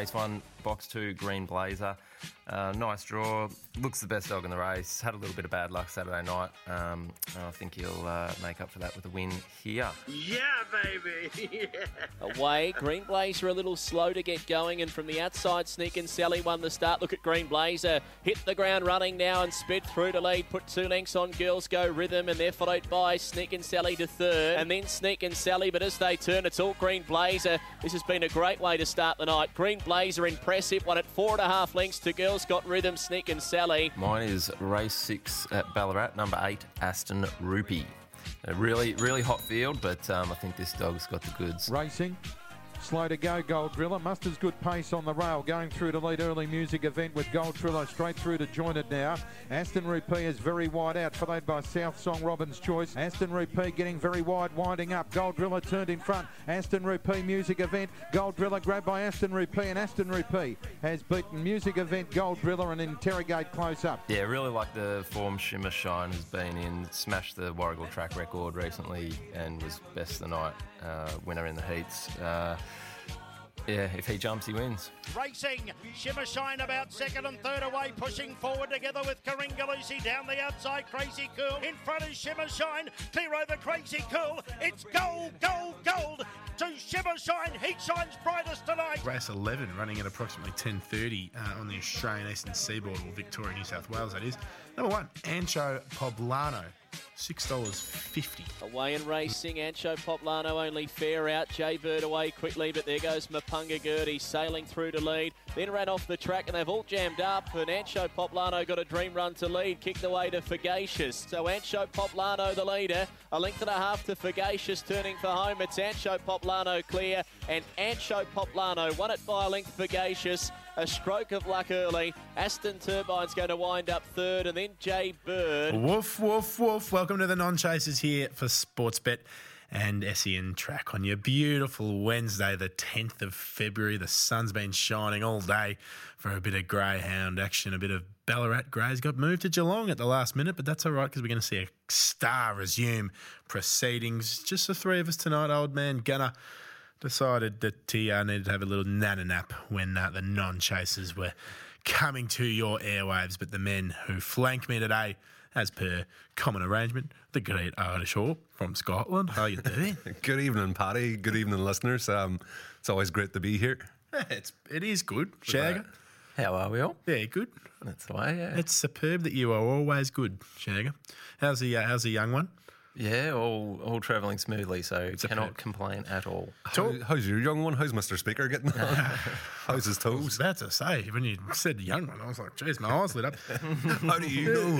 race 1, box 2, Green Blazer. Nice draw. Looks the best dog in the race. Had a little bit of bad luck Saturday night. I think he'll make up for that with a win here. Yeah, baby. Yeah. Away, Green Blazer a little slow to get going, and from the outside, Sneak and Sally won the start. Look at Green Blazer, hit the ground running now and sped through to lead. Put 2 lengths on Girls Go Rhythm, and they're followed by Sneak and Sally to third, and then Sneak and Sally. But as they turn, it's all Green Blazer. This has been a great way to start the night. Green Blazer impressive, won at 4.5 lengths to Girls Got Rhythm, Sneak and Sally. Mine is race 6 at Ballarat, number 8, Aston Rupee. A really, really hot field, but I think this dog's got the goods. Racing. Slow to go, Gold Driller. Musters good pace on the rail, going through to lead early music event with Gold Driller straight through to jointed now. Aston Rupee is very wide out, followed by South Song Robin's Choice. Aston Rupee getting very wide, winding up. Gold Driller turned in front. Aston Rupee music event. Gold Driller grabbed by Aston Rupee, and Aston Rupee has beaten music event Gold Driller and Interrogate close up. Yeah, really like the form Shimmer Shine has been in. Smashed the Warragul track record recently and was best of the night, winner in the heats. Yeah, if he jumps, he wins. Racing, Shimmer Shine about second and third away, pushing forward together with Karingalusi down the outside. Crazy Cool in front is Shimmer Shine, clear over Crazy Cool. It's gold, gold, gold to Shimmer Shine. He shines brightest tonight. Race 11 running at approximately 10:30 on the Australian Eastern Seaboard, or Victoria, New South Wales, that is. Number 1, Ancho Poblano. $6.50. Away and racing, Ancho Poblano only fair out. Jay Bird away quickly, but there goes Mapunga Gertie sailing through to lead. Then ran off the track and they've all jammed up, and Ancho Poblano got a dream run to lead, kicked away to Fagacious. So Ancho Poblano the leader, 1.5 lengths to Fagacious turning for home. It's Ancho Poblano clear, and Ancho Poblano won it by a length. Fagacious, a stroke of luck early. Aston Turbine's going to wind up third, and then Jay Bird. Woof, woof, woof. Welcome to the Non-Chasers here for Sportsbet and SEN Track on your beautiful Wednesday, the 10th of February. The sun's been shining all day for a bit of greyhound action, a bit of Ballarat Greys. Got moved to Geelong at the last minute, but that's all right because we're going to see a star resume proceedings. Just the three of us tonight. Old man Gunner decided that he needed to have a little nana nap when the Non-Chasers were coming to your airwaves. But the men who flank me today, as per common arrangement, the great Irish Hawk from Scotland. How you doing? Good evening, Paddy. Good evening, listeners. It's always great to be here. It is good. Shagger. How are we all? Yeah, good. That's the way, yeah. It's superb that you are always good, Shagger. How's the young one? Yeah, all travelling smoothly, so cannot complain at all. How's your young one? How's Mr. Speaker getting on? How's his I was toes? about to say, when you said the young one, I was like, geez, my eyes lit up. How do you know?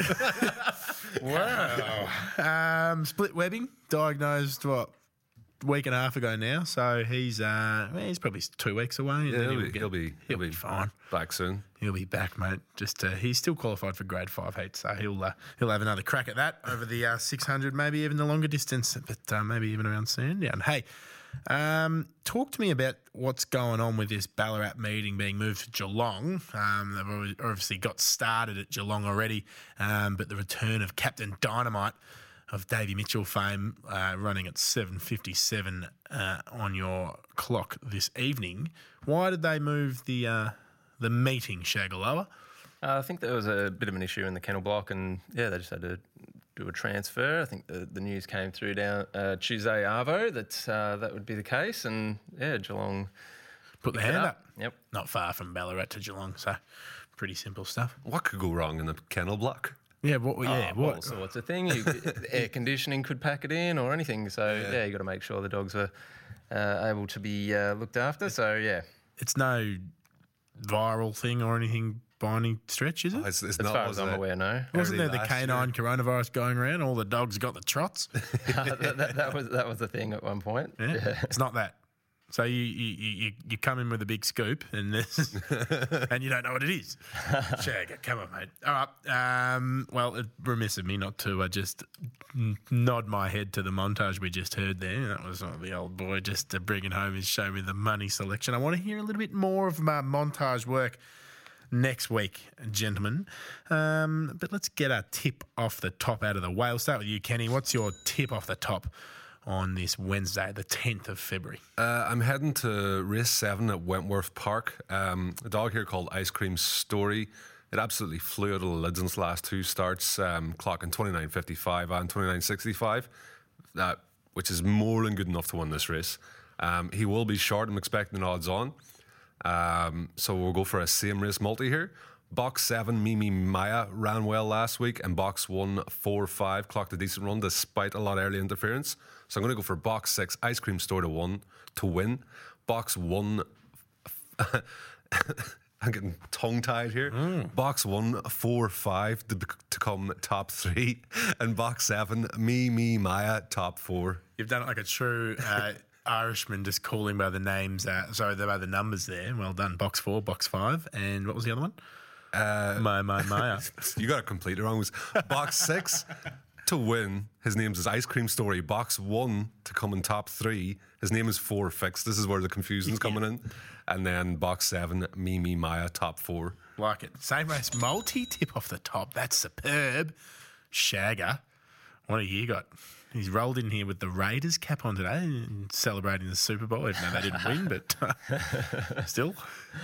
Wow. Split webbing, diagnosed, a week and a half ago now. So he's probably 2 weeks away. And Yeah, then he'll be fine. back soon. He'll be back, mate. Just he's still qualified for grade 5 heat, so he'll have another crack at that over the 600, maybe even the longer distance, but maybe even around Sandown. Hey, talk to me about what's going on with this Ballarat meeting being moved to Geelong. They've obviously got started at Geelong already, but the return of Captain Dynamite of Davey Mitchell fame running at 7:57 on your clock this evening. Why did they move the meeting, Shagaloa? I think there was a bit of an issue in the kennel block, and yeah, they just had to do a transfer. I think the news came through down Tuesday Arvo that would be the case, and yeah, Geelong Put the hand up. Yep. Not far from Ballarat to Geelong, so pretty simple stuff. What could go wrong in the kennel block? Yeah, what? All sorts of things. Air conditioning could pack it in or anything. So, yeah, you got to make sure the dogs are able to be looked after. So, yeah. It's no viral thing or anything by any stretch, is it? It's As not, far as I'm aware, no. Wasn't there the last canine coronavirus going around? All the dogs got the trots. that was the thing at one point. Yeah. It's not that. So you come in with a big scoop and this, and you don't know what it is. Shagger, come on, mate. All right. Well, it's remiss of me not to just nod my head to the montage we just heard there. That was the old boy just bringing home his show with the money selection. I want to hear a little bit more of my montage work next week, gentlemen. But let's get a tip off the top out of the way. We'll start with you, Kenny. What's your tip off the top on this Wednesday, the 10th of February? I'm heading to race 7 at Wentworth Park. A dog here called Ice Cream Story. It absolutely flew out of the lids in its last 2 starts, clocking 29.55 and 29.65, which is more than good enough to win this race. He will be short. I'm expecting an odds on. So we'll go for a same race multi here. Box 7, Mimi Maya, ran well last week, and box 1, 4-5, clocked a decent run despite a lot of early interference. So I'm going to go for box 6, Ice Cream Store to win. Box 1, I'm getting tongue-tied here. Box 1, 4-5 to come top 3, and box 7, Mimi Maya, top 4. You've done it like a true Irishman, just calling by the names, by the numbers there. Well done. Box 4, box 5, and what was the other one? Maya. You got it completely wrong. It was box 6 to win. His name is Ice Cream Story. Box 1 to come in top 3. His name is 4 Fix. This is where the confusion's coming in. And then box 7, Mimi Maya, top 4. Like it. Same race multi, tip off the top. That's superb. Shagger. What have you got? He's rolled in here with the Raiders cap on today and celebrating the Super Bowl, even though they didn't win, but still.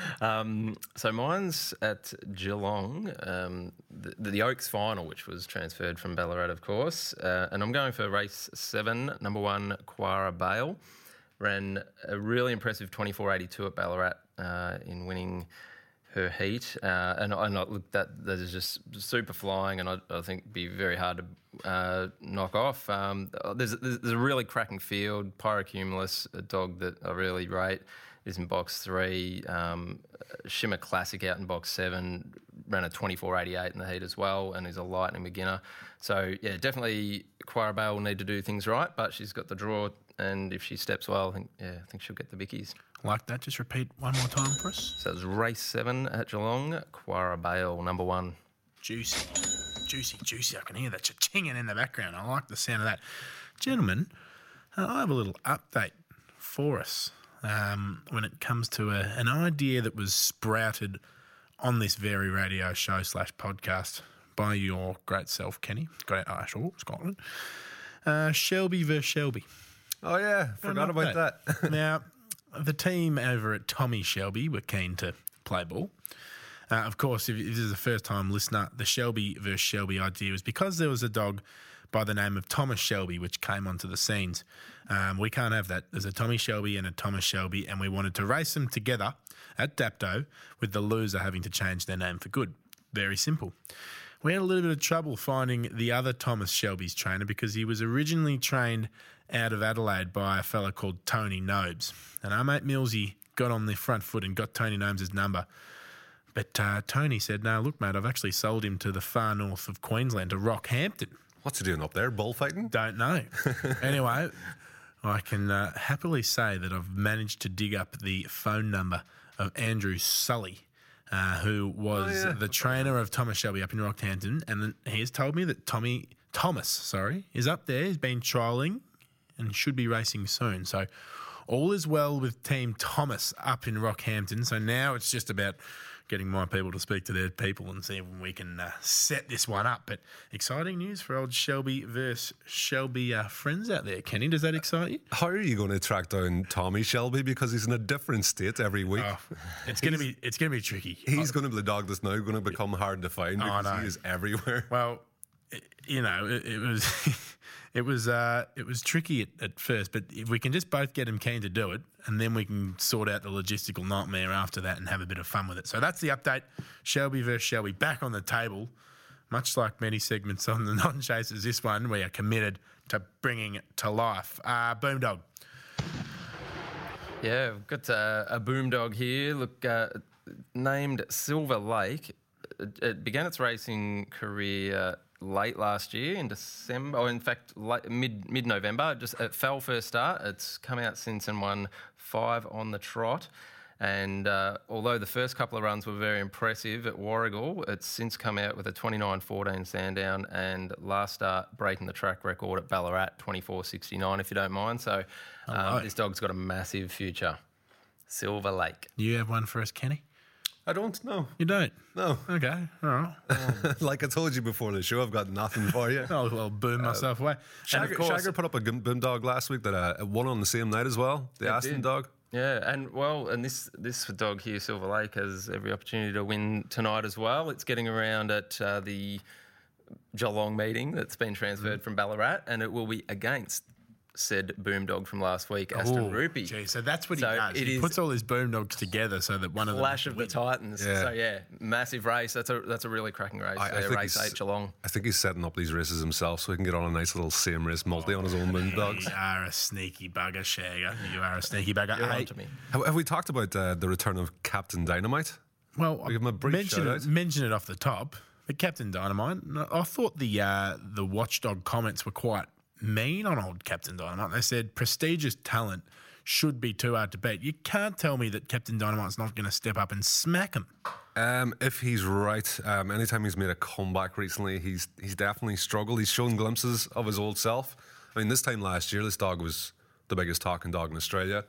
So mine's at Geelong, the Oaks final, which was transferred from Ballarat, of course. And I'm going for race 7, number 1, Quara Bale. Ran a really impressive 24.82 at Ballarat in winning her heat. And I look, that is just super flying, and I think be very hard to knock off. There's a really cracking field. Pyrocumulus, a dog that I really rate, is in box 3. Shimmer Classic out in box 7, ran a 24.88 in the heat as well, and is a lightning beginner. So yeah, definitely Quara Bale will need to do things right, but she's got the draw, and if she steps well, I think she'll get the bickies. Like that. Just repeat one more time for us. So it was race 7 at Geelong, Quara Bale, number 1. Juicy. I can hear that cha-chinging in the background. I like the sound of that. Gentlemen, I have a little update for us when it comes to an idea that was sprouted on this very radio show / podcast by your great self, Kenny, Great Ashall, Scotland. Shelby versus Shelby. Oh, yeah. Forgot about that. Now, the team over at Tommy Shelby were keen to play ball. Of course, if this is a first-time listener, the Shelby versus Shelby idea was because there was a dog by the name of Thomas Shelby which came onto the scenes. We can't have that. There's a Tommy Shelby and a Thomas Shelby, and we wanted to race them together at Dapto with the loser having to change their name for good. Very simple. We had a little bit of trouble finding the other Thomas Shelby's trainer because he was originally trained out of Adelaide by a fella called Tony Nobes. And our mate Millsy got on the front foot and got Tony Nobes' number. But Tony said, no, look, mate, I've actually sold him to the far north of Queensland, to Rockhampton. What's he doing up there? Bullfighting? Don't know. Anyway, I can happily say that I've managed to dig up the phone number of Andrew Sully, who was the trainer of Thomas Shelby up in Rockhampton, and he has told me that Thomas is up there. He's been trialling and should be racing soon. So all is well with Team Thomas up in Rockhampton. So now it's just about getting my people to speak to their people and see if we can set this one up. But exciting news for old Shelby versus Shelby friends out there. Kenny, does that excite you? How are you going to track down Tommy Shelby, because he's in a different state every week? Oh, it's going to be tricky. He's going to be the dog that's now going to become hard to find because he is everywhere. Well, it was tricky at first, but if we can just both get him keen to do it, and then we can sort out the logistical nightmare after that and have a bit of fun with it. So that's the update. Shelby versus Shelby back on the table. Much like many segments on the Non-Chasers, this one we are committed to bringing it to life. Boomdog. Yeah, we've got a Boomdog here. Look, named Silver Lake. It began its racing career late last year in December, or in fact mid-November. It fell first start. It's come out since and won 5 on the trot. And although the first couple of runs were very impressive at Warragul, it's since come out with a 29.14 Sandown, and last start breaking the track record at Ballarat, 24.69, if you don't mind. So This dog's got a massive future. Silver Lake. You have one for us, Kenny? I don't know. You don't? No. Okay, all right. Like I told you before the show, I've got nothing for you. I'll boom myself away. And of course, Shagger put up a boom dog last week that won on the same night as well. The Aston did. dog. Yeah, and this dog here, Silver Lake, has every opportunity to win tonight as well. It's getting around at the Geelong meeting that's been transferred from Ballarat, and it will be against said boom dog from last week, Aston Rupee. Gee, so that's what So he does. it He is puts all his boom dogs together so that one of them Clash of the Titans. Yeah. So yeah, massive race. That's a really cracking race. I think Race he's- 8 Geelong. I think he's setting up these races himself so he can get on a nice little same race multi on his own boom dogs. You are a sneaky bugger, Shagger. You are a sneaky bugger. You're Hey, on to me. Have we talked about the return of Captain Dynamite? well, give him a brief shout-out. mention it off the top. But Captain Dynamite, I thought the watchdog comments were quite mean on old Captain Dynamite. They said prestigious talent should be too hard to beat. You can't tell me that Captain Dynamite's not going to step up and smack him. If he's right, anytime he's made a comeback recently, he's definitely struggled. He's shown glimpses of his old self. I mean, this time last year, this dog was the biggest talking dog in Australia.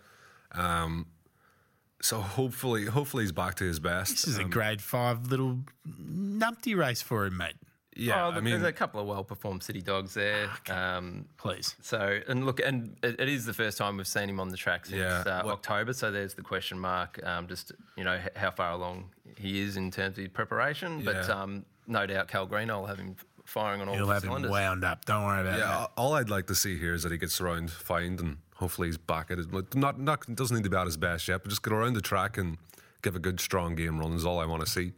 So hopefully he's back to his best. This is a grade 5 little numpty race for him, mate. Yeah, Oh, there's a couple of well-performed city dogs there. Please. So, and look, and it is the first time we've seen him on the track since Yeah. October. So there's the question mark, just how far along he is in terms of his preparation. But Yeah. no doubt Cal Green will have him firing on all He'll have him cylinders. wound up. Don't worry about Yeah, that. all I'd like to see here is that he gets around fine and hopefully he's back at it. Not doesn't need to be at his best yet, but just get around the track and give a good strong game run is all I want to see.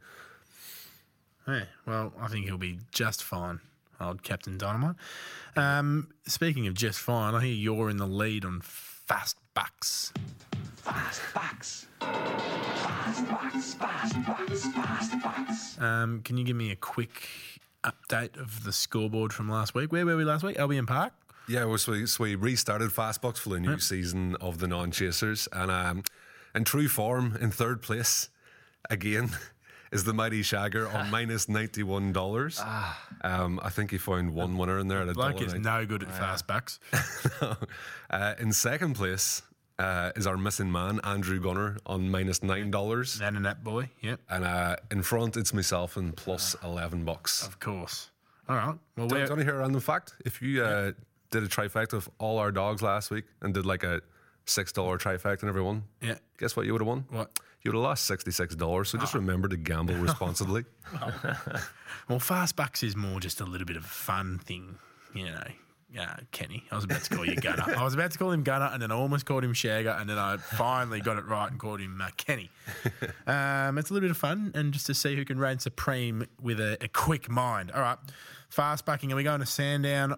Yeah, well, I think he'll be just fine, old Captain Dynamite. Speaking of just fine, I hear you're in the lead on Fast Bucks. Fast bucks. Fast bucks. Fast bucks. Fast bucks. Can you give me a quick update of the scoreboard from last week? Where were we last week? Albion Park? Yeah, well, so we restarted Fastbox for the new season of the non-chasers, and in true form, in third place again is the mighty Shagger on minus $91. I think he found one winner in there at Bloke is $1.90. no good at Fast Bucks. In second place is our missing man Andrew Gunner on minus $9, That and that boy, yep, and in front it's myself and plus $11. of course. All right. Well, Do you we're, want to hear a random fact? If you did a trifecta of all our dogs last week and did like a $6 trifecta in every one, yeah. guess what you would have won? What? You would have lost $66. So just remember to gamble responsibly. Well, Fast Bucks is more just a little bit of a fun thing, you know. Kenny. I was about to call you Gunner. I was about to call him Gunner, and then I almost called him Shagger, and then I finally got it right and called him Kenny. It's a little bit of fun, and just to see who can reign supreme with a quick mind. All right, fast bucking. Are we going to Sandown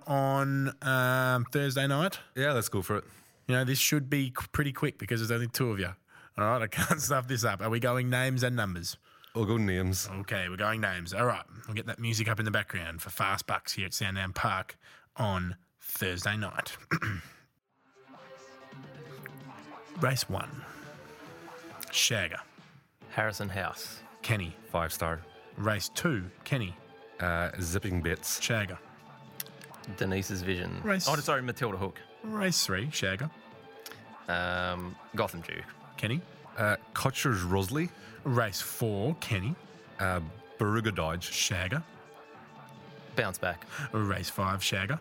on Thursday night? Yeah, let's go for it. You know, this should be pretty quick because there's only two of you. All right, I can't stuff this up. Are we going names and numbers? We'll go names. Okay, we're going names. All right, I'll get that music up in the background for Fast Bucks here at Sandown Park on Thursday night. Race 1. Shagger. Harrison House. Kenny. 5-star. Race 2. Kenny. Zipping Bits. Shagger. Denise's Vision. Race- Oh, sorry, Matilda Hook. Race 3. Shagger. Gotham Dew. Kenny. Kutcher's Rusley. Race 4. Kenny. Baruga Dodge. Shagger. Bounce Back. Race 5. Shagger.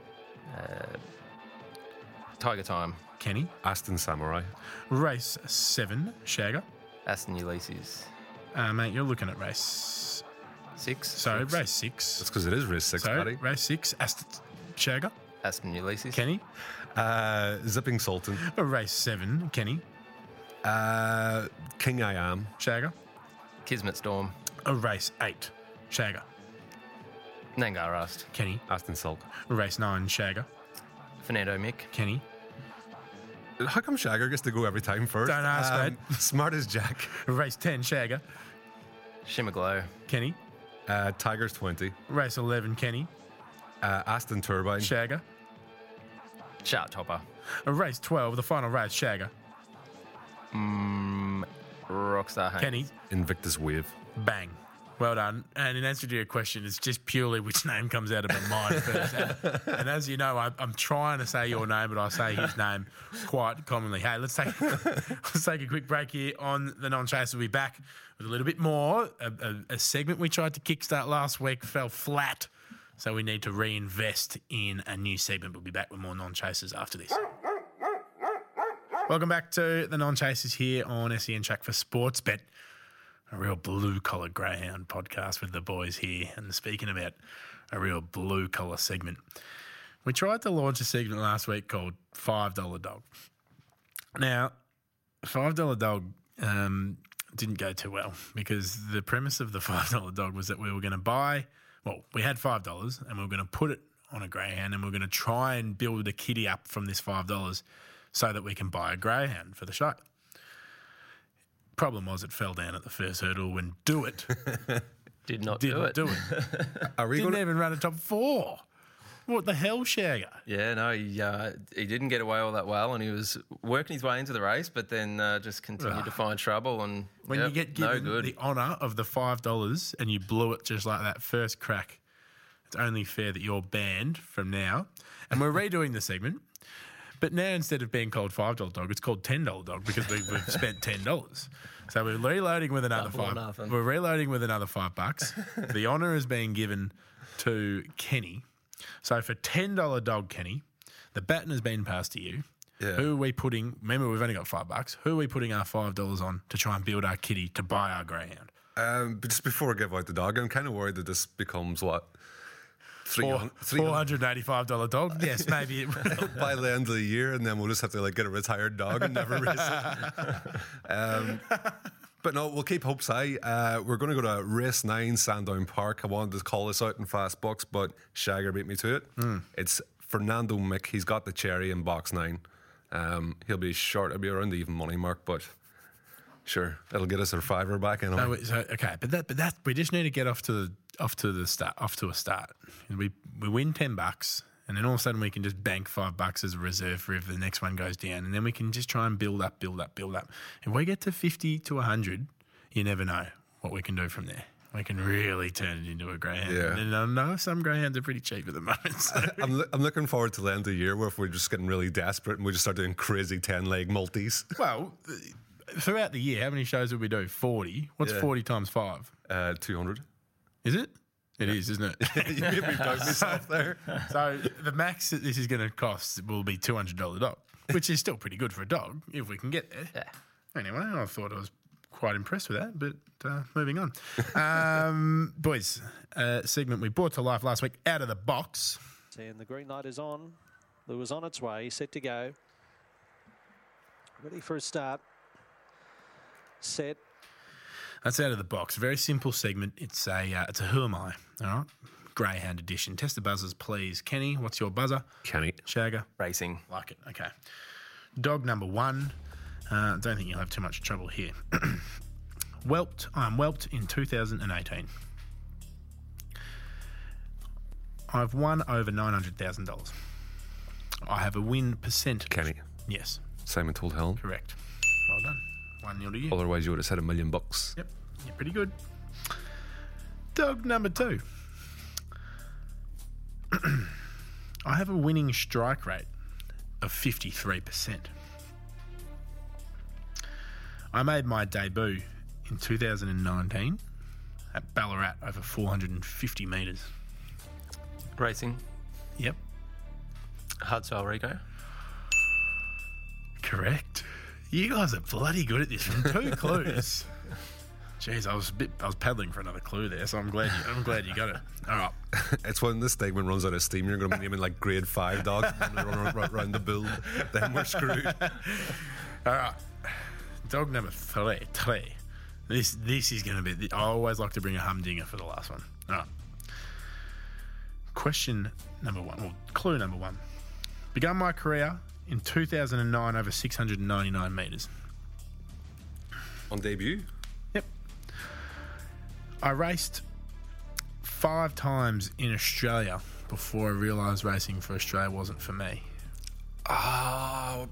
Tiger Time. Kenny. Aston Samurai. Race 7. Shagger. Aston Ulysses. Mate, you're looking at race... 6. So, race 6. That's because it is race 6, So, buddy. race 6. Shagger. Aston Ulysses. Kenny. Zipping Sultan. Race 7. Kenny. King I Am. Shagger. Kismet Storm. Race 8. Shagger. Nangar Rust. Kenny. Aston Sulk. Race 9. Shagger. Fernando Mick. Kenny. How come Shagger gets to go every time first? Don't ask, mate. Smart as Jack. Race 10. Shagger. Shimmer Glow. Kenny. Tigers 20. Race 11. Kenny. Aston Turbine. Shagger. Chart Topper. Race 12. The final race. Shagger. Rockstar Haynes. Kenny. Invictus Wave. Bang. Well done. And in answer to your question, it's just purely which name comes out of my mind first. And as you know, I'm trying to say your name, but I say his name quite commonly. Hey, let's take a quick break here on the Non-Chaser. We'll be back with a little bit more. A segment we tried to kickstart last week fell flat, so we need to reinvest in a new segment. We'll be back with more Non-Chasers after this. Welcome back to the Non-Chasers here on SEN Track for Sportsbet. A real blue-collar greyhound podcast with the boys here. And speaking about a real blue-collar segment, we tried to launch a segment last week called $5 Dog. Now, $5 Dog didn't go too well because the premise of the $5 Dog was that we were going to buy, well, we had $5 and we were going to put it on a greyhound and we were going to try and build a kitty up from this $5 so that we can buy a greyhound for the show. Problem was it fell down at the first hurdle when Do It Didn't do it. Are we Didn't going even run a top 4. What the hell, Shagger? Yeah, no, he didn't get away all that well, and he was working his way into the race, but then just continued to find trouble. And When you get no given good. the honour of the $5 and you blew it just like that first crack, it's only fair that you're banned from now. And we're redoing the segment. But now instead of being called $5 Dog, it's called $10 Dog because we've spent $10. So we're reloading with another Double or $5. nothing. We're reloading with another $5. The honour is being given to Kenny. So for $10 Dog, Kenny, the baton has been passed to you. Yeah. Who are we putting? Remember, we've only got $5. Who are we putting our $5 on to try and build our kitty to buy our greyhound? But just before I give out the dog, I'm kind of worried that this becomes what? $485 dog? Yes, maybe it will. By the end of the year, and then we'll just have to like get a retired dog and never race it. But no, we'll keep hopes high. We're going to go to race 9, Sandown Park. I wanted to call this out in fast box, but Shagger beat me to it. It's Fernando Mick. He's got the cherry in box 9. He'll be short. It'll be around the even money mark, but sure, it'll get us our $5 back in. Okay, but that we just need to get off to a start. We win $10, and then all of a sudden we can just bank $5 as a reserve for if the next one goes down, and then we can just try and build up. If we get to 50 to 100, you never know what we can do from there. We can really turn it into a greyhound. Yeah. And I know some greyhounds are pretty cheap at the moment. So. I'm looking forward to the end of the year where if we're just getting really desperate and we just start doing crazy 10-leg multis. Well, throughout the year, how many shows will we do? 40. What's 40 times 5? 200. Is it? It is, isn't it? You made me bug myself there. So the max that this is going to cost will be $200 dog, which is still pretty good for a dog if we can get there. Yeah. Anyway, I thought I was quite impressed with that, but moving on. Boys, segment we brought to life last week, Out of the Box. And the green light is on. Lure on its way, set to go. Ready for a start. Set. That's Out of the Box. Very simple segment. It's a Who Am I? All right. Greyhound edition. Test the buzzers, please. Kenny, what's your buzzer? Kenny. Shagger? Racing. Like it. Okay. Dog number 1. Don't think you'll have too much trouble here. I'm whelped in 2018. I've won over $900,000. I have a win percent. Kenny. Yes. Simon Told Helen. Correct. Well done. 1-0 to you. Otherwise, you would have said $1 million. Yep. You're pretty good. Dog number 2. I have a winning strike rate of 53%. I made my debut in 2019 at Ballarat over 450 metres. Racing. Yep. Hardstyle Rico. Correct. You guys are bloody good at this. From 2 clues. Jeez, I was paddling for another clue there, so I'm glad you got it. All right. It's when this segment runs out of steam, you're going to be naming like grade 5 dogs and run around the bull. Then we're screwed. All right. Dog number 3. This is going to be... I always like to bring a humdinger for the last one. All right. Question number 1, or clue number 1. Began my career in 2009 over 699 metres. On debut? Yep. I raced 5 times in Australia before I realised racing for Australia wasn't for me. Oh.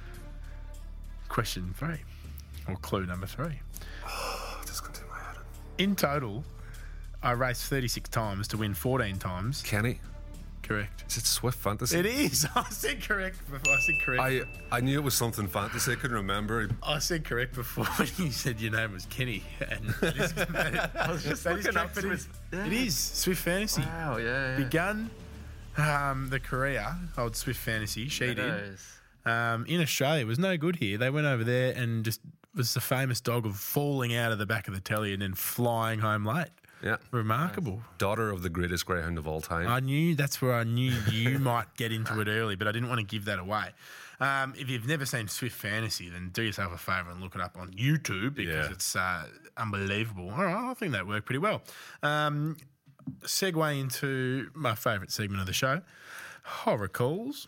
Question 3, or clue number 3. This going to my head. In total, I raced 36 times to win 14 times. Kenny, Correct. is it Swift Fantasy? It is. I said correct before. I said correct. I knew it was something fantasy. I couldn't remember. I said correct before when you said your name was Kenny. And I was just looking up Swift. It is Swift Fantasy. Wow, yeah. Begun the career, old Swift Fantasy. She did. In Australia, it was no good here. They went over there and just was the famous dog of falling out of the back of the telly and then flying home late. Yeah. Remarkable. Daughter of the greatest greyhound of all time. That's where I knew you might get into it early, but I didn't want to give that away. If you've never seen Swift Fantasy, then do yourself a favour and look it up on YouTube because it's unbelievable. All right, I think that worked pretty well. Segue into my favourite segment of the show, Horror Calls.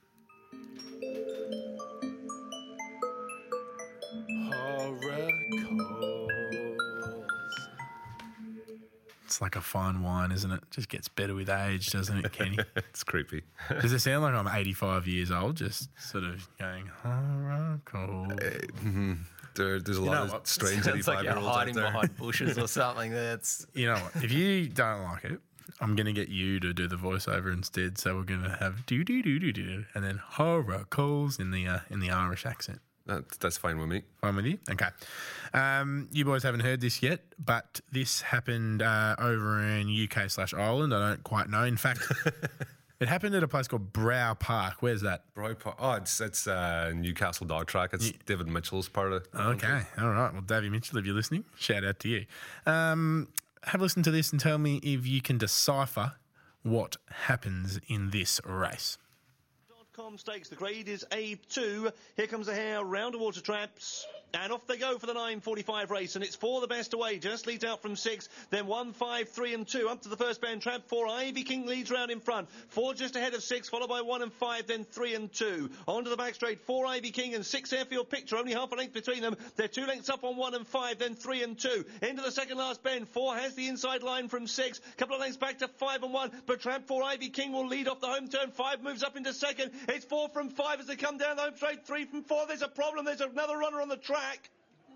It's like a fine wine, isn't it? Just gets better with age, doesn't it, Kenny? It's creepy. Does it sound like I'm 85 years old, just sort of going, horror calls? There's a lot of strange Sounds like you're 85-year-olds out hiding there. behind bushes or something. That's You know what? If you don't like it, I'm going to get you to do the voiceover instead. So we're going to have do and then horror calls in the Irish accent. That's fine with me. Fine with you? Okay. You boys haven't heard this yet, but this happened over in UK/Ireland. I don't quite know. In fact, it happened at a place called Brow Park. Where's that? Brow Park. Oh, it's Newcastle Dog Track. It's David Mitchell's part of it. Okay. All right. Well, Davey Mitchell, if you're listening, shout out to you. Have a listen to this and tell me if you can decipher what happens in this race. Stakes. The grade is A2. Here comes the hare round the water traps. And off they go for the 9:45 race, and it's 4 the best away. Just leads out from 6, then 1, 5, 3 and 2. Up to the first band trap. 4 Ivy King leads round in front. 4 just ahead of 6, followed by 1 and 5, then 3 and 2. On to the back straight. 4 Ivy King and 6 Airfield Picture. Only half a length between them. They're 2 lengths up on 1 and 5, then 3 and 2. Into the second last bend. 4 has the inside line from 6. Couple of lengths back to 5 and 1. But trap 4 Ivy King will lead off the home turn. 5 moves up into second. It's 4 from 5 as they come down the home straight. 3 from 4. There's a problem. There's another runner on the track.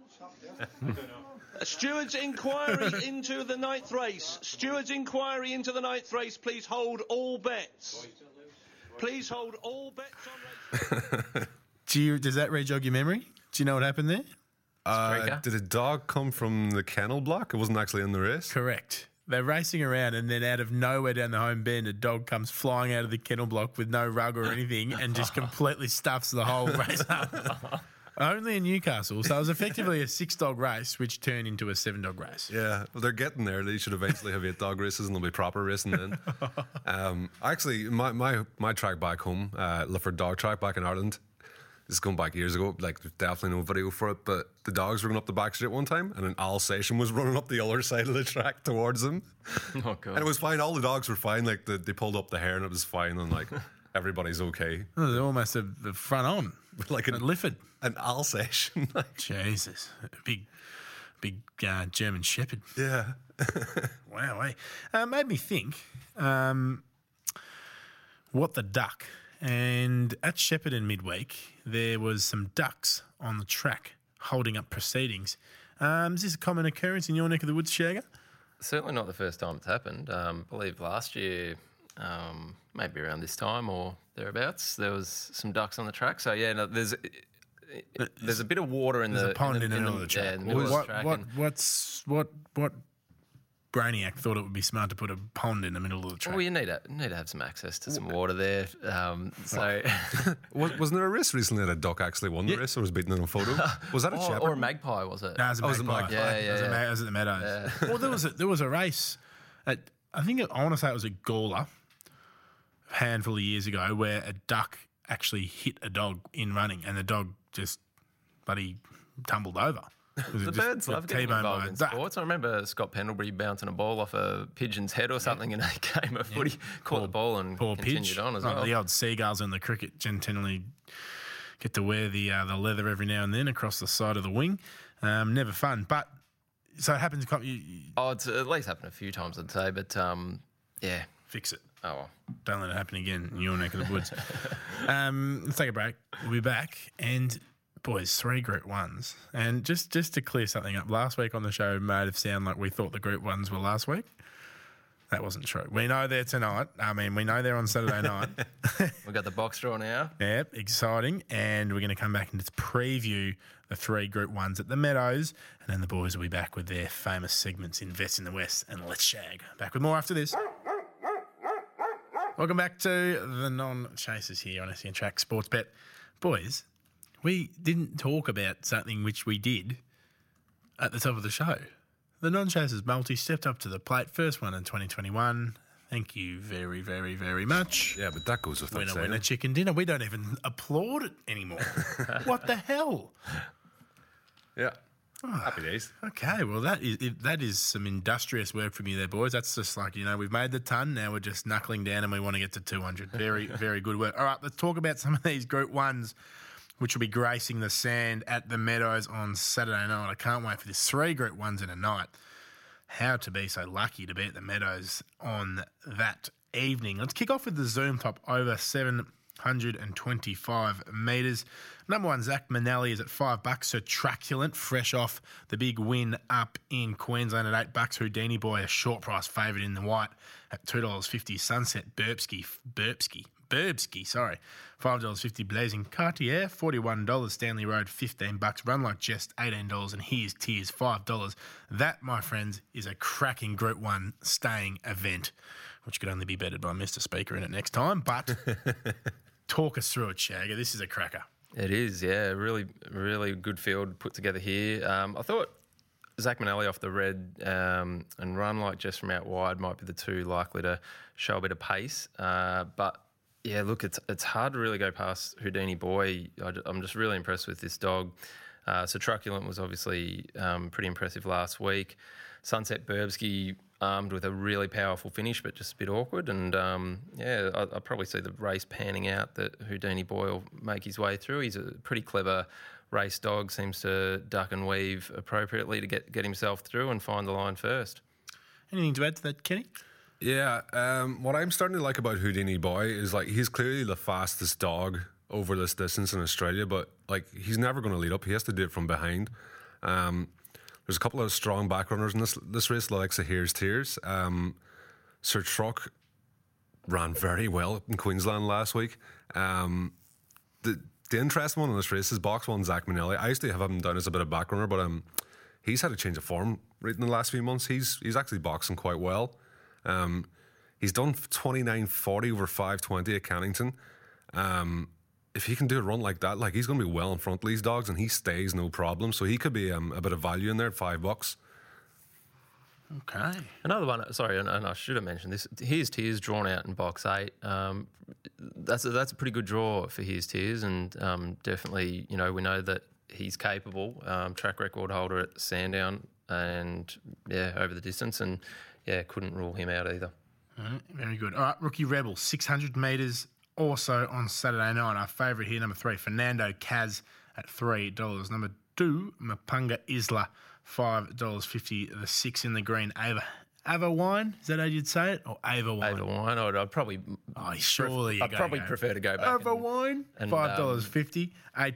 Steward's inquiry into the ninth race. Steward's inquiry into the ninth race. Please hold all bets. Please hold all bets on race. Does that re-jog your memory? Do you know what happened there? Did a dog come from the kennel block? It wasn't actually in the race? Correct. They're racing around and then out of nowhere down the home bend, a dog comes flying out of the kennel block with no rug or anything and just completely stuffs the whole race up. Only in Newcastle. So it was effectively a 6-dog race, which turned into a 7-dog race. Yeah, well, they're getting there. They should eventually have 8-dog races and they'll be proper racing then. Actually, my track back home, Lifford Dog Track back in Ireland, this is going back years ago, like there's definitely no video for it, but the dogs were going up the back straight one time and an Alsatian was running up the other side of the track towards them. Oh, God. And it was fine. All the dogs were fine. Like they pulled up the hare and it was fine and like everybody's okay. Oh, they're almost a front on. Like at Lifford. An Alsatian. Jesus. A big German Shepherd. Yeah. Wow. Made me think, what the duck? And at Shepparton midweek, there was some ducks on the track holding up proceedings. Is this a common occurrence in your neck of the woods, Shagger? Certainly not the first time it's happened. I believe last year, maybe around this time or thereabouts, there was some ducks on the track. So, yeah, no, there's a bit of water in a pond in the middle of the track. Yeah, in the middle of the track. What brainiac thought it would be smart to put a pond in the middle of the track? Well, you need to have some access to some water there. Wasn't there a race recently that a duck actually won the race or was beaten in a photo? Was that a shepherd? Or a magpie, was it? No, it was a magpie. Yeah. It was at the Meadows. Yeah. Well, there was a race at, I want to say it was at Gawler a handful of years ago where a duck actually hit a dog in running and the dog just bloody tumbled over. The birds love getting involved in sports. I remember Scott Pendlebury bouncing a ball off a pigeon's head or something in a game of footy, caught the ball and continued on as well. The old seagulls in the cricket generally get to wear the leather every now and then across the side of the wing. Never fun, but so it happens. It's at least happened a few times, I'd say, but yeah. Fix it. Oh, well. Don't let it happen again in your neck of the woods. Let's take a break. We'll be back and boys, 3 Group 1s. And just to clear something up, last week on the show made it sound like we thought the Group 1s were last week. That wasn't true. We know they're tonight. We know they're on Saturday night. We've got the box draw now. Yep, exciting. And we're going to come back and just preview the 3 Group 1s at the Meadows. And then the boys will be back with their famous segments, Invest in the West and Let's Shag. Back with more after this. Welcome back to the non-chasers here on SEN Track Sports Bet. Boys, we didn't talk about something which we did at the top of the show. The non-chasers multi stepped up to the plate. First one in 2021. Thank you very, very, very much. Yeah, but that goes without saying. Winner, chicken dinner. We don't even applaud it anymore. What the hell? Yeah. Happy days. Okay, well, that is some industrious work from you there, boys. That's just like, we've made the ton. Now we're just knuckling down and we want to get to 200. Very, very good work. All right, let's talk about some of these Group 1s, which will be gracing the sand at the Meadows on Saturday night. I can't wait for this. 3 Group 1s in a night. How to be so lucky to be at the Meadows on that evening. Let's kick off with the Zoom Top over 725 metres. Number 1, Zach Manelli is at $5. So Truculent, fresh off the big win up in Queensland at $8. Houdini Boy, a short price favourite in the white at $2.50. Sunset Burbsky, sorry, $5.50. Blazing Cartier, $41. Stanley Road, $15. Run Like Jest, $18. And Here's Tears, $5. That, my friends, is a cracking Group 1 staying event, which could only be betted by Mr. Speaker in it next time. But talk us through it, Shagger. This is a cracker. It is, yeah. Really, really good field put together here. I thought Zach Manelli off the red and Run Like Just from out wide might be the two likely to show a bit of pace. But, yeah, look, it's hard to really go past Houdini Boy. I'm just really impressed with this dog. So Truculent was obviously pretty impressive last week. Sunset Burbsky armed with a really powerful finish, but just a bit awkward. And, I probably see the race panning out that Houdini Boy will make his way through. He's a pretty clever race dog, seems to duck and weave appropriately to get himself through and find the line first. Anything to add to that, Kenny? Yeah, what I'm starting to like about Houdini Boy is, like, he's clearly the fastest dog over this distance in Australia, but, like, he's never going to lead up. He has to do it from behind. There's a couple of strong back runners in this race, like Here's Tears. Sir Truck ran very well in Queensland last week. The interesting one in this race is box 1, Zach Manelli. I used to have him down as a bit of back runner, but he's had a change of form right in the last few months. He's actually boxing quite well. He's done 29.40 over 5.20 at Cannington. If he can do a run like that, like, he's going to be well in front of these dogs, and he stays no problem. So he could be a bit of value in there at $5. Okay. Another one, sorry, and I should have mentioned this. Here's Tears drawn out in box 8. That's a pretty good draw for Here's Tears, and definitely, we know that he's capable. Track record holder at Sandown, and over the distance, and couldn't rule him out either. All right, very good. All right, Rookie Rebel, 600 metres. Also on Saturday night, our favourite here, number 3, Fernando Kaz at $3. Number 2, Mapunga Isla, $5.50. The 6 in the green, Ava Wine. Is that how you'd say it? Or Ava Wine? Ava Wine. I'd probably. Surely I'd probably prefer to go back. Ava Wine. $5.50.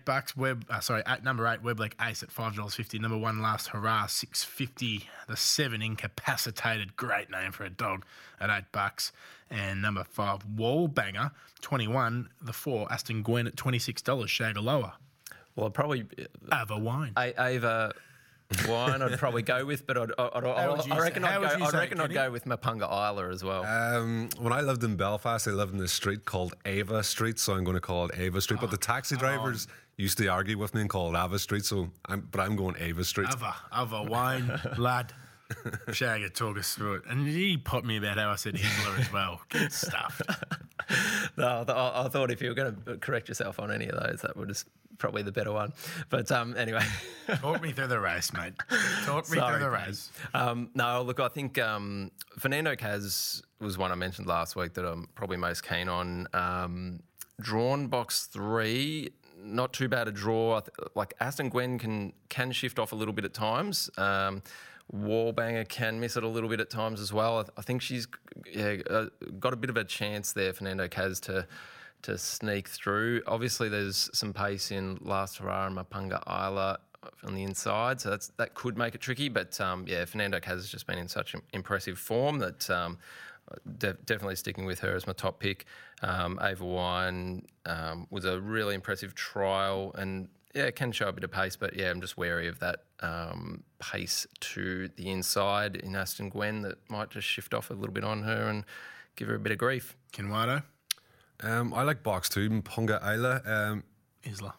$8. Number 8, Weblek Ace at $5.50. Number 1, Last Hurrah, $6.50. The 7, Incapacitated. Great name for a dog at $8. And number 5, Wallbanger, 21. The 4, Aston Gwen at $26. Shagaloa. Well, I'd probably. Ava Wine. Ava Wine I'd probably go with, but I reckon I'd go with Mapunga Isla as well. When I lived in Belfast, I lived in this street called Ava Street, so I'm going to call it Ava Street. But the taxi drivers used to argue with me and call it Ava Street, so I'm going Ava Street. Ava Wine, lad. Shagger, talk us through it. And he popped me about how I said Hitler as well. Get stuffed. No, I thought if you were going to correct yourself on any of those, that was probably the better one. But anyway. Talk me through the race, mate. Talk me through the race. No, look, I think Fernando Kaz was one I mentioned last week that I'm probably most keen on. Drawn box 3, not too bad a draw. Like Aston Gwen can shift off a little bit at times. Wallbanger can miss it a little bit at times as well. I think she's got a bit of a chance there, Fernando Kaz, to sneak through. Obviously, there's some pace in Last Hurrah and Mapunga Isla on the inside, so that could make it tricky. But Fernando Kaz has just been in such impressive form that definitely sticking with her as my top pick. Ava Wine was a really impressive trial, and it can show a bit of pace, but I'm just wary of that pace to the inside in Aston Gwen that might just shift off a little bit on her and give her a bit of grief. Kenwado? I like box 2, Mapunga Isla. Isla.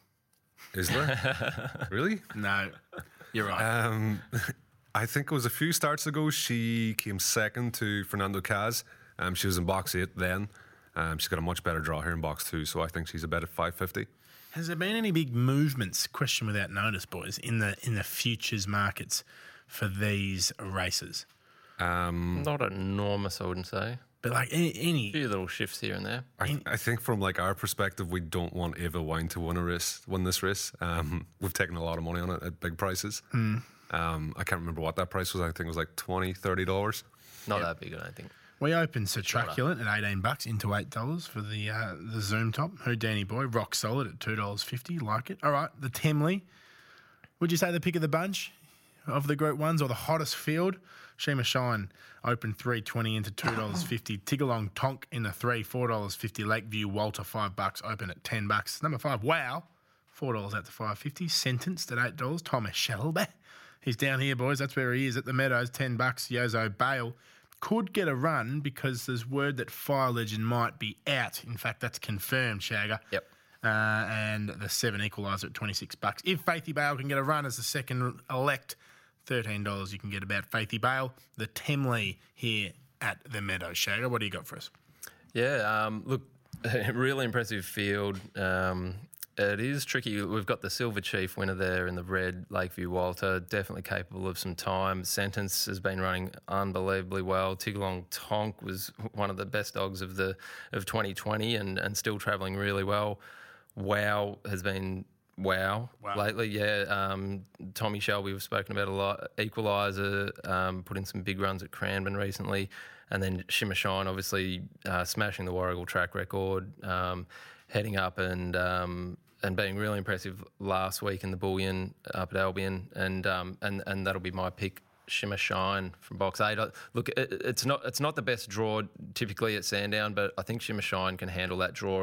Really? No, you're right. I think it was a few starts ago she came second to Fernando Kaz. She was in box 8 then. She's got a much better draw here in box 2, so I think she's a bet at 550. Has there been any big movements, question without notice, boys, in the futures markets for these races? Not enormous, I wouldn't say. But like any few little shifts here and there. I think from like our perspective, we don't want Ava Wine to win this race. We've taken a lot of money on it at big prices. I can't remember what that price was. I think it was like $20, $30. Not that big, I don't think. We opened Sir Truculent at $18 into $8 for the Zoom top. Houdini Boy, rock solid at $2.50. Like it. All right, the Temley. Would you say the pick of the bunch of the Group 1s or the hottest field? Shima Shine opened $3.20 into $2.50. Tigalong Tonk in the 3, $4.50. Lakeview Walter $5 open at $10. Number 5, Wow, $4 out to $5.50. Sentenced at $8. Thomas Shelby. He's down here, boys. That's where he is at the Meadows, $10. Yozo Bale could get a run because there's word that Fire Legend might be out. In fact, that's confirmed, Shagger. Yep. And the 7 equaliser at $26. If Faithy Bale can get a run as the second elect, $13 you can get about Faithy Bale. The Temley here at the Meadows. Shagger, what do you got for us? Yeah, look, really impressive field. It is tricky. We've got the Silver Chief winner there in the red, Lakeview Walter, definitely capable of some time. Sentence has been running unbelievably well. Tigalong Tonk was one of the best dogs of 2020 and still travelling really well. Wow has been wow lately. Yeah, Tommy Shelby we've spoken about a lot. Equaliser, put in some big runs at Cranbourne recently. And then Shimmer Shine, obviously smashing the Warragul track record, heading up and being really impressive last week in the Bullion up at Albion, and that'll be my pick, Shimmer Shine from box 8. Look, it's not the best draw typically at Sandown, but I think Shimmer Shine can handle that draw,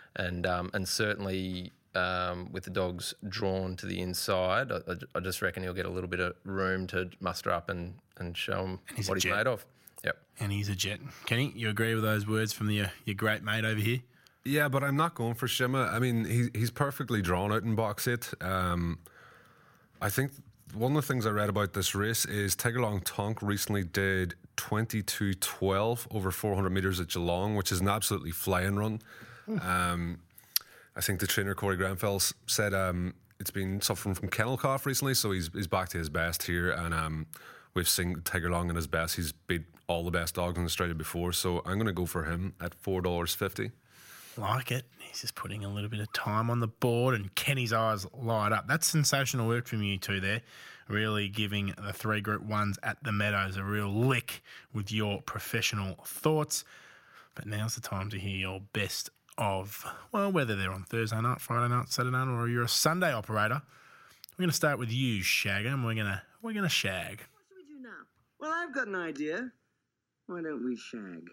and certainly with the dogs drawn to the inside, I just reckon he'll get a little bit of room to muster up and show him what he's made of. Yep. And he's a jet. Kenny, you agree with those words from your great mate over here? Yeah, but I'm not going for Shimmer. I mean, he's perfectly drawn out in box 8. I think one of the things I read about this race is Tigalong Tonk recently did 22:12 over 400 metres at Geelong, which is an absolutely flying run. I think the trainer, Corey Grenfell, said it's been suffering from kennel cough recently, so he's back to his best here. And we've seen Tigalong in his best. He's beat all the best dogs in Australia before, so I'm going to go for him at $4.50. Like it. He's just putting a little bit of time on the board, and Kenny's eyes light up. That's sensational work from you two there. Really giving the 3 Group 1s at the Meadows a real lick with your professional thoughts. But now's the time to hear your best of, well, whether they're on Thursday night, Friday night, Saturday night, or you're a Sunday operator. We're going to start with you, Shagger, and we're going to shag. What should we do now? Well, I've got an idea. Why don't we shag?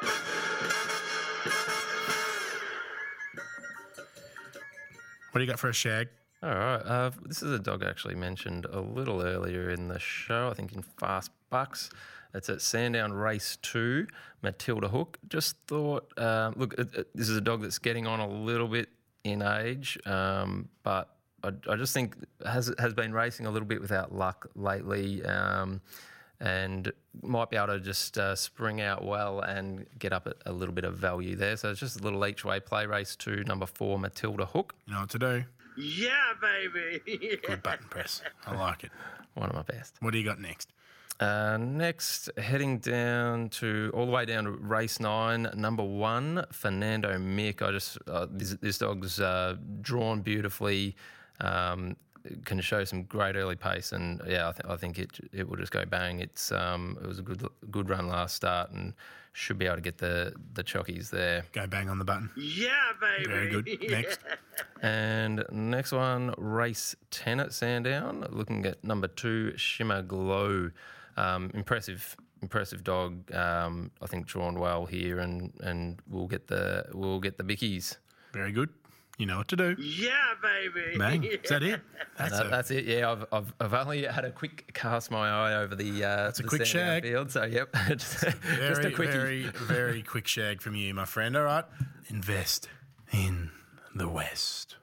What do you got for a shag? All right. This is a dog I actually mentioned a little earlier in the show, I think in Fast Bucks. It's at Sandown Race 2, Matilda Hook. Just thought, look, this is a dog that's getting on a little bit in age, but I just think has been racing a little bit without luck lately, and might be able to just spring out well and get up a little bit of value there. So it's just a little each way play. Race 2, number 4, Matilda Hook. You know what to do. Yeah, baby. Good button press. I like it. One of my best. What do you got next? Next, heading down all the way down to race 9, number 1, Fernando Mick. This dog's drawn beautifully, can show some great early pace, and I think it will just go bang. It was a good run last start and should be able to get the chockies there. Go bang on the button. Yeah, baby. Very good. Next. And next one, race 10 at Sandown. Looking at number 2, Shimmer Glow. Impressive dog. I think drawn well here, and we'll get the bickies. Very good. You know what to do. Yeah, baby. Bang. Is that it? That's it. Yeah, I've only had a quick cast my eye over the. That's a quick shag. Field, so yep, just a quickie. Very, very quick shag from you, my friend. All right, invest in the West.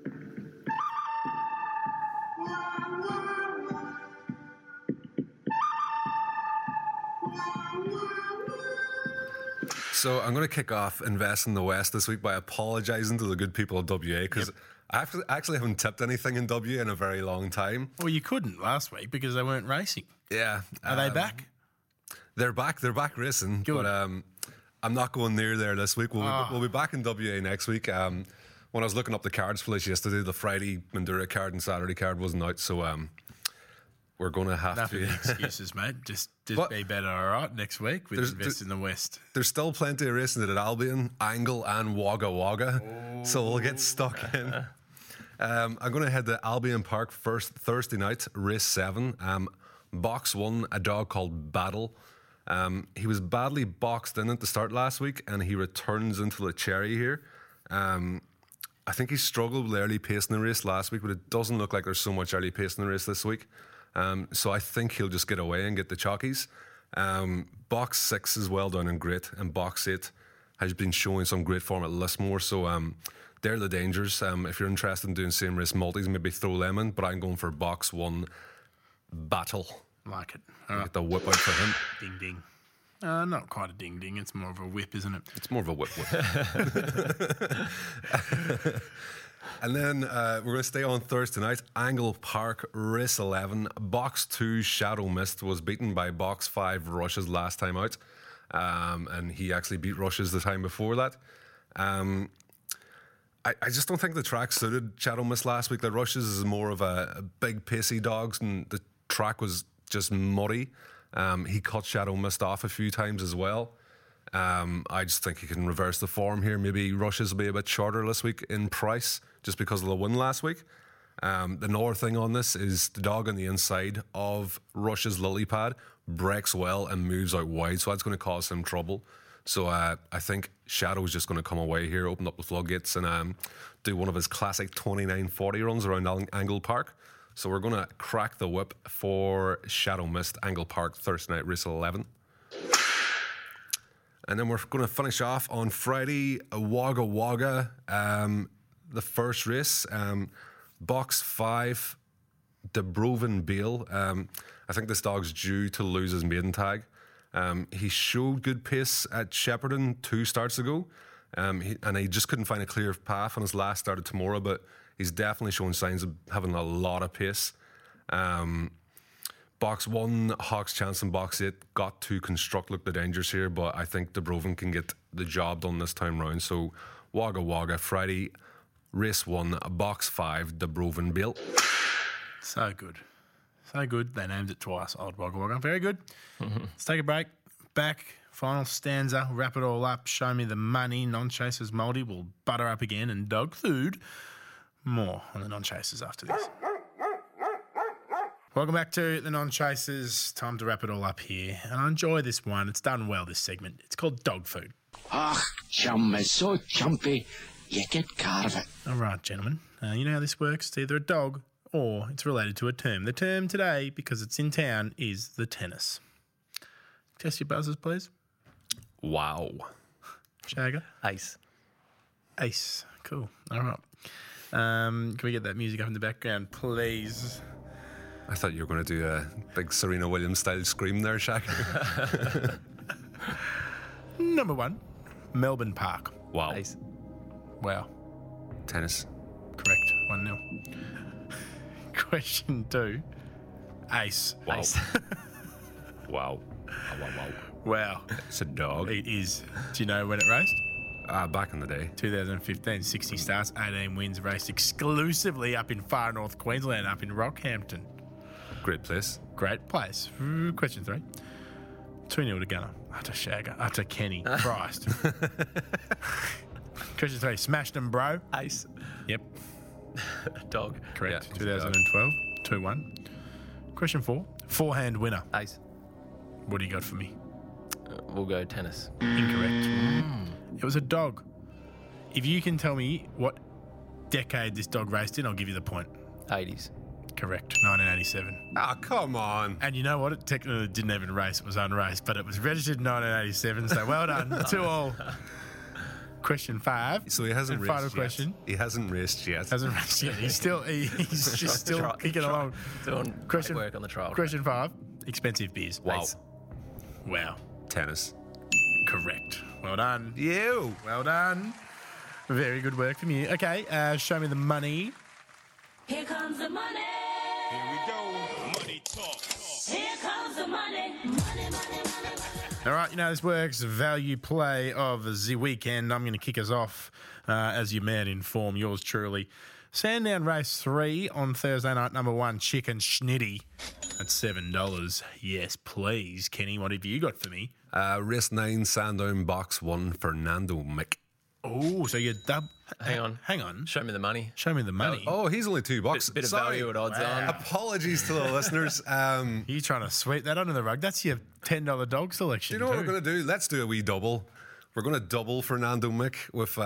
So I'm going to kick off Invest in the West this week by apologising to the good people of WA because I actually haven't tipped anything in WA in a very long time. Well, you couldn't last week because they weren't racing. Yeah. Are they back? They're back. They're back racing. Good. But I'm not going near there this week. We'll be back in WA next week. When I was looking up the cards for this yesterday, the Friday Mandura card and Saturday card wasn't out, so we're going to have Nothing to. excuses, mate. Just be better, all right, next week with Invest in the West. There's still plenty of racing at Albion, Angle, and Wagga Wagga, so we'll get stuck in. I'm going to head to Albion Park first Thursday night, race 7. Box 1, a dog called Battle. He was badly boxed in at the start last week, and he returns into the cherry here. I think he struggled with early pace in the race last week, but it doesn't look like there's so much early pace in the race this week. So I think he'll just get away and get the chockies. Box 6 is well done and great, and Box 8 has been showing some great form at Lismore. So they're the dangers. If you're interested in doing same race multis, maybe throw them in. But I'm going for Box 1, Battle. Like it. Get the whip out for him. Ding ding. Not quite a ding ding. It's more of a whip, isn't it? It's more of a whip. And then we're going to stay on Thursday night. Angle Park, race 11. Box 2, Shadow Mist, was beaten by Box 5, Rushes, last time out. And he actually beat Rushes the time before that. I just don't think the track suited Shadow Mist last week. The Rushes is more of a big, pacey dogs, and the track was just muddy. He cut Shadow Mist off a few times as well. I just think he can reverse the form here. Maybe Rushes will be a bit shorter this week in price just because of the win last week. The other thing on this is the dog on the inside of Rush's lily pad breaks well and moves out wide, so that's going to cause him trouble. So I think Shadow's just going to come away here, open up the floodgates, and do one of his classic 29-40 runs around Angle Park. So we're going to crack the whip for Shadow Mist, Angle Park, Thursday night, race 11. And then we're going to finish off on Friday, Wagga Wagga, the first race. Box 5, Dubrovin Bale. I think this dog's due to lose his maiden tag. He showed good pace at Shepparton 2 starts ago, and he just couldn't find a clear path on his last start at Temora, but he's definitely showing signs of having a lot of pace. Box 1, Hawks Chance, and Box 8 got to construct look the dangers here, but I think Dubrovin can get the job done this time round. So Wagga Wagga, Friday, race 1, Box 5, Dubrovin Bale. So good. So good. They named it twice, Old Wagga Wagga. Very good. Let's take a break. Back, final stanza, wrap it all up, show me the money. Non-Chasers Multi will butter up again, and dog food. More on the Non-Chasers after this. Welcome back to the Non-Chasers. Time to wrap it all up here. And I enjoy this one. It's done well, this segment. It's called Dog Food. Ach, chum is so chumpy, you get caught of it. All right, gentlemen. You know how this works. It's either a dog or it's related to a term. The term today, because it's in town, is the tennis. Test your buzzers, please. Wow. Shagger? Ace. Ace. Cool. All right. Can we get that music up in the background, please? I thought you were going to do a big Serena Williams style scream there, Shaq. Number 1, Melbourne Park. Wow. Ace. Wow. Tennis. Correct. 1-0. Question 2, Ace. Wow. Ace. Wow. Wow. Wow. It's a dog. It is. Do you know when it raced? Back in the day. 2015, 60 starts, 18 wins, raced exclusively up in far north Queensland, up in Rockhampton. Great place. Great place. Question 3. 2-0 to Gunner. To Shagger. To Kenny. Christ. Question 3. Smashed them, bro. Ace. Yep. Dog. Correct. Yeah, 2012. 2-1. Question 4. Forehand winner. Ace. What do you got for me? We'll go tennis. Incorrect. It was a dog. If you can tell me what decade this dog raced in, I'll give you the point. 80s. Correct. 1987. Ah, come on. And you know what? It technically didn't even race. It was unraced, but it was registered in 1987. So well done. 2-all. Question 5. So he hasn't raced final yet. question. He hasn't raced yet. Hasn't raced yet. He's just still kicking along. Doing Question work on the trial. Question 5. Expensive beers. Wow. Ace. Wow. Tennis. Correct. Well done. You. Well done. Very good work from you. Okay, show me the money. Here comes the money. Here we go. Money talk. Here comes the money. Money, money, money, money. All right, you know this works. Value play of the weekend. I'm going to kick us off as your man in form, yours truly. Sandown Race 3 on Thursday night, number 1, Chicken Schnitty at $7. Yes, please. Kenny, what have you got for me? Race 9, Sandown Box 1, Fernando Mick. Oh, so you're Hang on. Hang on. Show me the money. Show me the money. Oh, he's only $2. Bit of value at odds on. Apologies to the listeners. You trying to sweep that under the rug? That's your $10 dog selection. Do you know what we're going to do? Let's do a wee double. We're going to double Fernando Mick with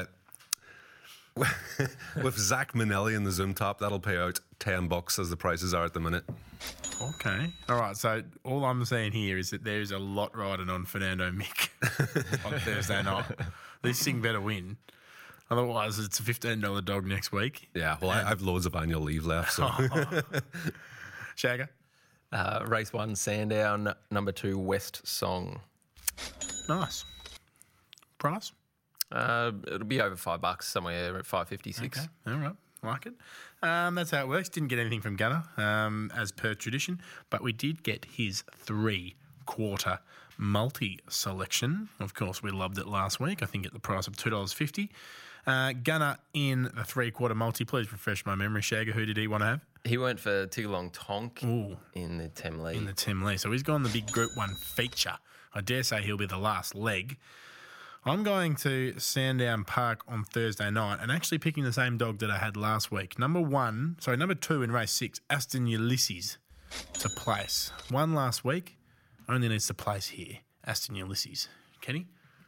Zach Minnelli in the Zoom top. That'll pay out $10 as the prices are at the minute. Okay. All right. So all I'm saying here is that there's a lot riding on Fernando Mick on Thursday night. This thing better win. Otherwise, it's a $15 dog next week. Yeah. Well, I have loads of annual leave left. So. Shagger? Race 1, Sandown. Number 2, West Song. Nice. Price? It'll be over $5, somewhere at $5.56. Okay. All right. Like it. That's how it works. Didn't get anything from Gunner, as per tradition, but we did get his 3-quarter multi-selection. Of course, we loved it last week, I think at the price of $2.50. Gunner in the 3-quarter multi. Please refresh my memory, Shagger. Who did he want to have? He went for Tigalong Tonk in the Tim Lee. In the Tim Lee. So he's gone the big Group 1 feature. I dare say he'll be the last leg. I'm going to Sandown Park on Thursday night and actually picking the same dog that I had last week. Number 2 in race 6, Aston Ulysses to place. 1 last week, only needs to place here. Aston Ulysses. Kenny?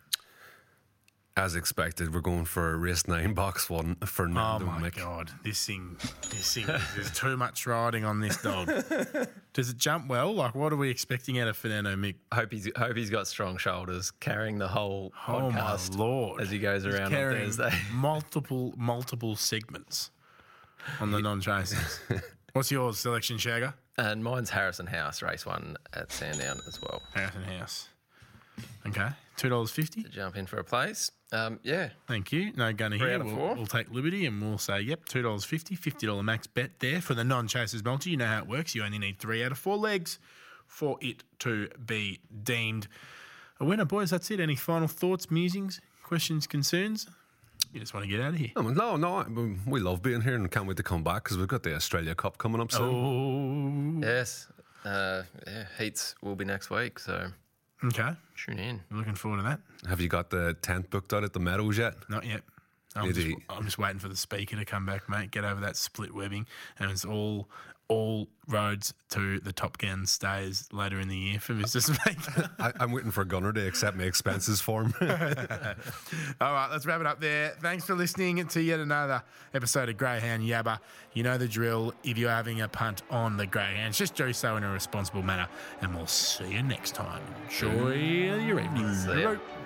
As expected, we're going for race 9, box 1, Fernando Mick. Oh my God, this thing, there's too much riding on this dog. Does it jump well? Like, what are we expecting out of Fernando Mick? Hope he's got strong shoulders, carrying the whole podcast my Lord. as he goes around on Thursday. multiple segments on the non-chasers. What's yours, selection, Shagger? And mine's Harrison House, race 1 at Sandown as well. Harrison House. Okay, $2.50. To jump in for a place. Yeah. Thank you. No gunner 3 here. out of 4. We'll take liberty and we'll say, yep, $2.50, $50 max bet there for the non-chasers multi. You know how it works. You only need 3 out of 4 legs for it to be deemed a winner. Boys, that's it. Any final thoughts, musings, questions, concerns? You just want to get out of here. No, we love being here and can't wait to come back because we've got the Australia Cup coming up soon. Oh. Yes. Heats will be next week, so Okay. tune in. Looking forward to that. Have you got the tent booked out at the Meadows yet? Not yet. I'm just waiting for the speaker to come back, mate. Get over that split webbing, and it's all roads to the Top Gun stays later in the year for Mr. Speaker. I'm waiting for Gunner to accept my expenses for him. All right, let's wrap it up there. Thanks for listening to yet another episode of Greyhound Yabba. You know the drill. If you're having a punt on the Greyhounds, just do so in a responsible manner, and we'll see you next time. Enjoy your evening. See ya.